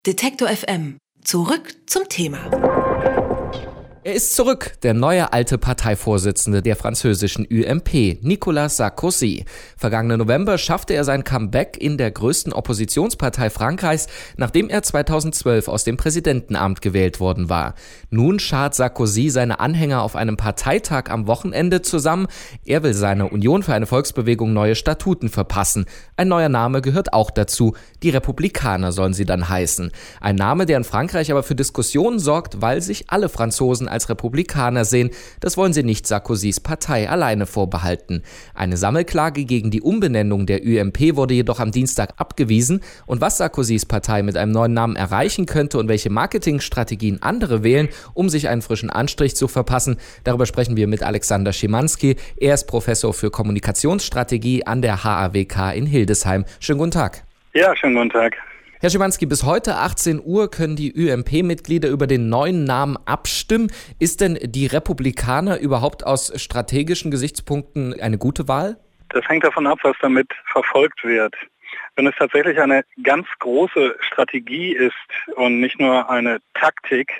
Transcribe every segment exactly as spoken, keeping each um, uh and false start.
Detektor F M. Zurück zum Thema. Er ist zurück, der neue alte Parteivorsitzende der französischen U M P, Nicolas Sarkozy. Vergangenen November schaffte er sein Comeback in der größten Oppositionspartei Frankreichs, nachdem er zweitausendzwölf aus dem Präsidentenamt gewählt worden war. Nun schart Sarkozy seine Anhänger auf einem Parteitag am Wochenende zusammen. Er will seiner Union für eine Volksbewegung neue Statuten verpassen. Ein neuer Name gehört auch dazu. Die Republikaner sollen sie dann heißen. Ein Name, der in Frankreich aber für Diskussionen sorgt, weil sich alle Franzosen als Republikaner sehen. Das wollen sie nicht Sarkozys Partei alleine vorbehalten. Eine Sammelklage gegen die Umbenennung der U M P wurde jedoch am Dienstag abgewiesen. Und was Sarkozys Partei mit einem neuen Namen erreichen könnte und welche Marketingstrategien andere wählen, um sich einen frischen Anstrich zu verpassen, darüber sprechen wir mit Alexander Schimanski. Er ist Professor für Kommunikationsstrategie an der H A W K in Hildesheim. Schönen guten Tag. Ja, schönen guten Tag. Herr Schimanski, bis heute achtzehn Uhr können die U M P-Mitglieder über den neuen Namen abstimmen. Ist denn die Republikaner überhaupt aus strategischen Gesichtspunkten eine gute Wahl? Das hängt davon ab, was damit verfolgt wird. Wenn es tatsächlich eine ganz große Strategie ist und nicht nur eine Taktik,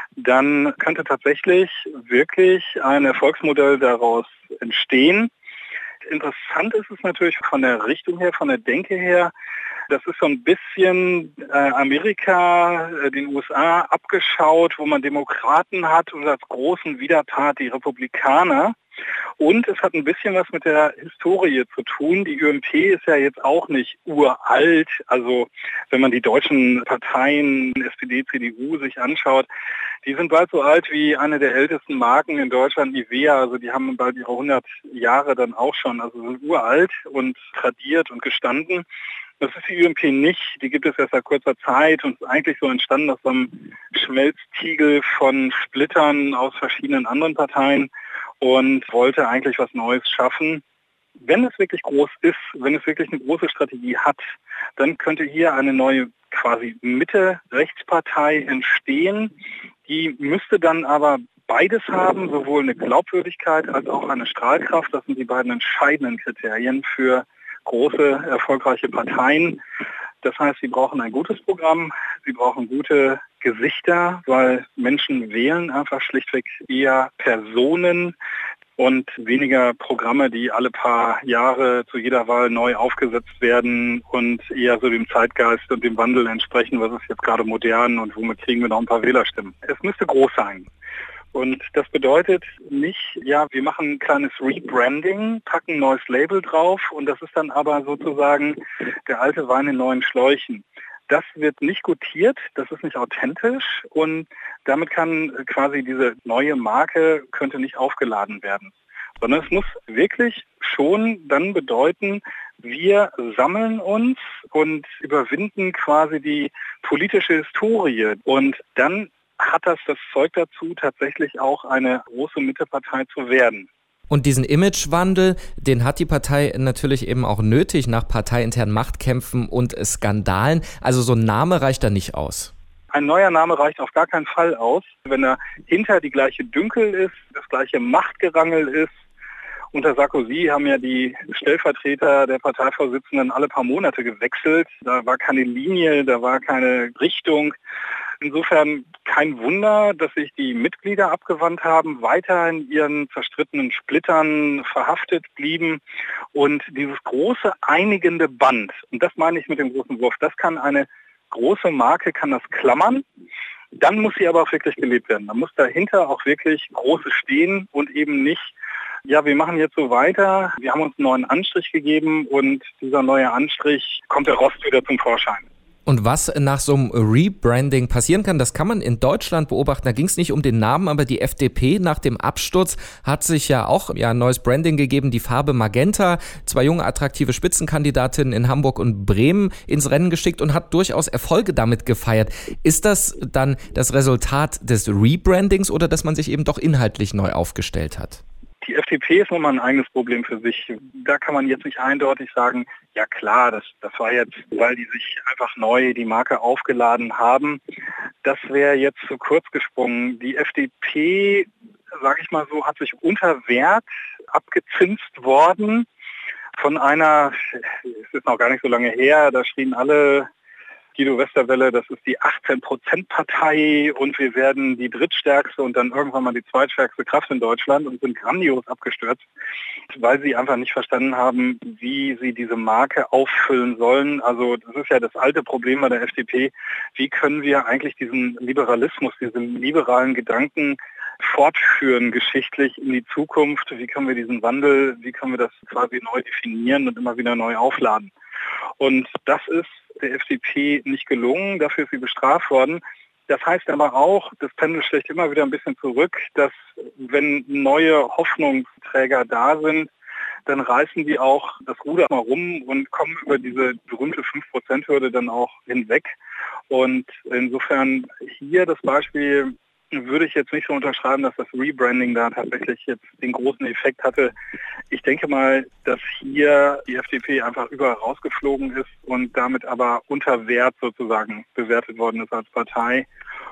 dann könnte tatsächlich wirklich ein Erfolgsmodell daraus entstehen. Interessant ist es natürlich von der Richtung her, von der Denke her. Das ist so ein bisschen äh, Amerika, äh, den U S A abgeschaut, wo man Demokraten hat und als großen Widerpart die Republikaner. Und es hat ein bisschen was mit der Historie zu tun. Die U M P ist ja jetzt auch nicht uralt. Also wenn man die deutschen Parteien, S P D, C D U sich anschaut, die sind bald so alt wie eine der ältesten Marken in Deutschland, Nivea. Also die haben bald ihre hundert Jahre dann auch schon. Also sind uralt und tradiert und gestanden. Das ist die U M P nicht, die gibt es erst seit kurzer Zeit und ist eigentlich so entstanden aus einem Schmelztiegel von Splittern aus verschiedenen anderen Parteien und wollte eigentlich was Neues schaffen. Wenn es wirklich groß ist, wenn es wirklich eine große Strategie hat, dann könnte hier eine neue quasi Mitte-Rechtspartei entstehen. Die müsste dann aber beides haben, sowohl eine Glaubwürdigkeit als auch eine Strahlkraft. Das sind die beiden entscheidenden Kriterien für große, erfolgreiche Parteien. Das heißt, sie brauchen ein gutes Programm, sie brauchen gute Gesichter, weil Menschen wählen einfach schlichtweg eher Personen und weniger Programme, die alle paar Jahre zu jeder Wahl neu aufgesetzt werden und eher so dem Zeitgeist und dem Wandel entsprechen, was ist jetzt gerade modern und womit kriegen wir noch ein paar Wählerstimmen. Es müsste groß sein. Und das bedeutet nicht, ja, wir machen ein kleines Rebranding, packen ein neues Label drauf und das ist dann aber sozusagen der alte Wein in neuen Schläuchen. Das wird nicht gutiert, das ist nicht authentisch und damit kann quasi diese neue Marke könnte nicht aufgeladen werden. Sondern es muss wirklich schon dann bedeuten, wir sammeln uns und überwinden quasi die politische Historie und dann hat das das Zeug dazu, tatsächlich auch eine große Mittepartei zu werden. Und diesen Imagewandel, den hat die Partei natürlich eben auch nötig nach parteiinternen Machtkämpfen und Skandalen. Also so ein Name reicht da nicht aus. Ein neuer Name reicht auf gar keinen Fall aus. Wenn er hinter die gleiche Dünkel ist, das gleiche Machtgerangel ist. Unter Sarkozy haben ja die Stellvertreter der Parteivorsitzenden alle paar Monate gewechselt. Da war keine Linie, da war keine Richtung. Insofern kein Wunder, dass sich die Mitglieder abgewandt haben, weiter in ihren zerstrittenen Splittern verhaftet blieben. Und dieses große einigende Band, und das meine ich mit dem großen Wurf, das kann eine große Marke, kann das klammern. Dann muss sie aber auch wirklich gelebt werden. Dann muss dahinter auch wirklich Großes stehen und eben nicht, ja, wir machen jetzt so weiter, wir haben uns einen neuen Anstrich gegeben und dieser neue Anstrich kommt der Rost wieder zum Vorschein. Und was nach so einem Rebranding passieren kann, das kann man in Deutschland beobachten. Da ging es nicht um den Namen, aber die F D P nach dem Absturz hat sich ja auch ja, ein neues Branding gegeben, die Farbe Magenta. Zwei junge, attraktive Spitzenkandidatinnen in Hamburg und Bremen ins Rennen geschickt und hat durchaus Erfolge damit gefeiert. Ist das dann das Resultat des Rebrandings oder dass man sich eben doch inhaltlich neu aufgestellt hat? Die F D P ist nochmal ein eigenes Problem für sich. Da kann man jetzt nicht eindeutig sagen, ja klar, das, das war jetzt, weil die sich einfach neu die Marke aufgeladen haben. Das wäre jetzt zu kurz gesprungen. Die F D P, sage ich mal so, hat sich unter Wert abgezinst worden von einer, es ist noch gar nicht so lange her, da schrien alle Guido Westerwelle, das ist die achtzehn-Prozent-Partei und wir werden die drittstärkste und dann irgendwann mal die zweitstärkste Kraft in Deutschland und sind grandios abgestürzt, weil sie einfach nicht verstanden haben, wie sie diese Marke auffüllen sollen. Also das ist ja das alte Problem bei der F D P. Wie können wir eigentlich diesen Liberalismus, diesen liberalen Gedanken fortführen geschichtlich in die Zukunft? Wie können wir diesen Wandel, wie können wir das quasi neu definieren und immer wieder neu aufladen? Und das ist der F D P nicht gelungen, dafür ist sie bestraft worden. Das heißt aber auch, das Pendel schlägt immer wieder ein bisschen zurück, dass wenn neue Hoffnungsträger da sind, dann reißen die auch das Ruder mal rum und kommen über diese berühmte fünf Prozent Hürde dann auch hinweg. Und insofern hier das Beispiel würde ich jetzt nicht so unterschreiben, dass das Rebranding da tatsächlich jetzt den großen Effekt hatte. Ich denke mal, dass hier die F D P einfach überall rausgeflogen ist und damit aber unter Wert sozusagen bewertet worden ist als Partei.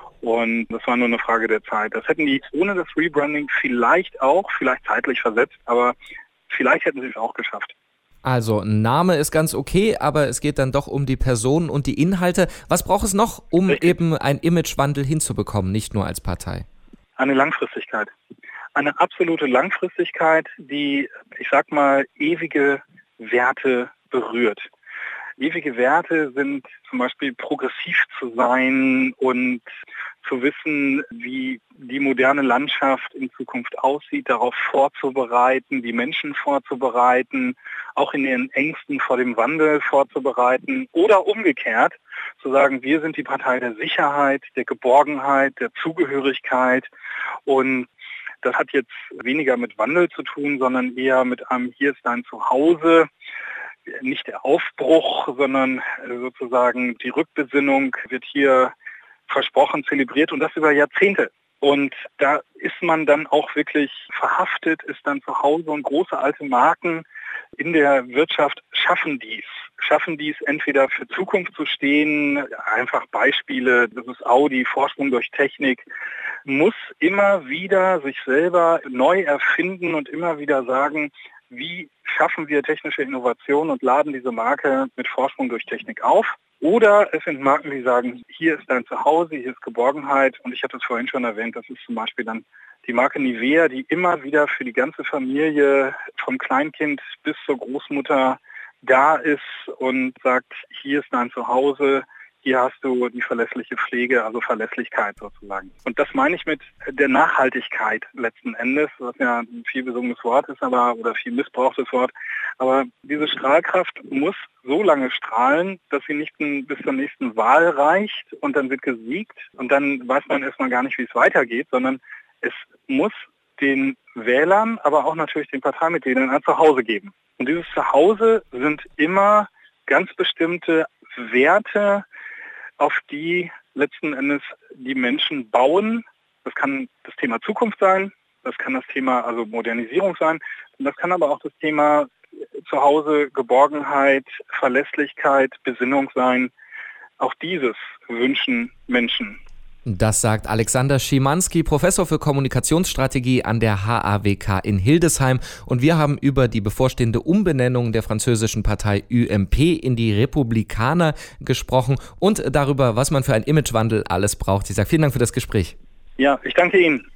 Und das war nur eine Frage der Zeit. Das hätten die ohne das Rebranding vielleicht auch, vielleicht zeitlich versetzt, aber vielleicht hätten sie es auch geschafft. Also, Name ist ganz okay, aber es geht dann doch um die Personen und die Inhalte. Was braucht es noch, um Richtig. eben einen Imagewandel hinzubekommen, nicht nur als Partei? Eine Langfristigkeit. Eine absolute Langfristigkeit, die, ich sag mal, ewige Werte berührt. Ewige Werte sind zum Beispiel progressiv zu sein und zu wissen, wie die moderne Landschaft in Zukunft aussieht, darauf vorzubereiten, die Menschen vorzubereiten, auch in ihren Ängsten vor dem Wandel vorzubereiten oder umgekehrt zu sagen, wir sind die Partei der Sicherheit, der Geborgenheit, der Zugehörigkeit und das hat jetzt weniger mit Wandel zu tun, sondern eher mit einem Hier ist dein Zuhause. Nicht der Aufbruch, sondern sozusagen die Rückbesinnung wird hier versprochen, zelebriert und das über Jahrzehnte. Und da ist man dann auch wirklich verhaftet, ist dann zu Hause und große alte Marken in der Wirtschaft schaffen dies. Schaffen dies entweder für Zukunft zu stehen, einfach Beispiele, das ist Audi, Vorsprung durch Technik, muss immer wieder sich selber neu erfinden und immer wieder sagen, wie schaffen wir technische Innovation und laden diese Marke mit Vorsprung durch Technik auf. Oder es sind Marken, die sagen, hier ist dein Zuhause, hier ist Geborgenheit. Und ich hatte es vorhin schon erwähnt, das ist zum Beispiel dann die Marke Nivea, die immer wieder für die ganze Familie, vom Kleinkind bis zur Großmutter da ist und sagt, hier ist dein Zuhause, hier hast du die verlässliche Pflege, also Verlässlichkeit sozusagen. Und das meine ich mit der Nachhaltigkeit letzten Endes, was ja ein viel besungenes Wort ist, aber oder viel missbrauchtes Wort. Aber diese Strahlkraft muss so lange strahlen, dass sie nicht bis zur nächsten Wahl reicht und dann wird gesiegt und dann weiß man erstmal gar nicht, wie es weitergeht, sondern es muss den Wählern, aber auch natürlich den Parteimitgliedern ein Zuhause geben. Und dieses Zuhause sind immer ganz bestimmte Werte, auf die letzten Endes die Menschen bauen. Das kann das Thema Zukunft sein, das kann das Thema also Modernisierung sein, und das kann aber auch das Thema Zuhause, Geborgenheit, Verlässlichkeit, Besinnung sein. Auch dieses wünschen Menschen. Das sagt Alexander Schimanski, Professor für Kommunikationsstrategie an der H A W K in Hildesheim. Und wir haben über die bevorstehende Umbenennung der französischen Partei U M P in die Republikaner gesprochen und darüber, was man für einen Imagewandel alles braucht. Ich sage vielen Dank für das Gespräch. Ja, ich danke Ihnen.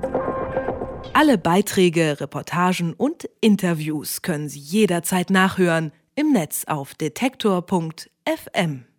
Alle Beiträge, Reportagen und Interviews können Sie jederzeit nachhören im Netz auf detektor punkt f m.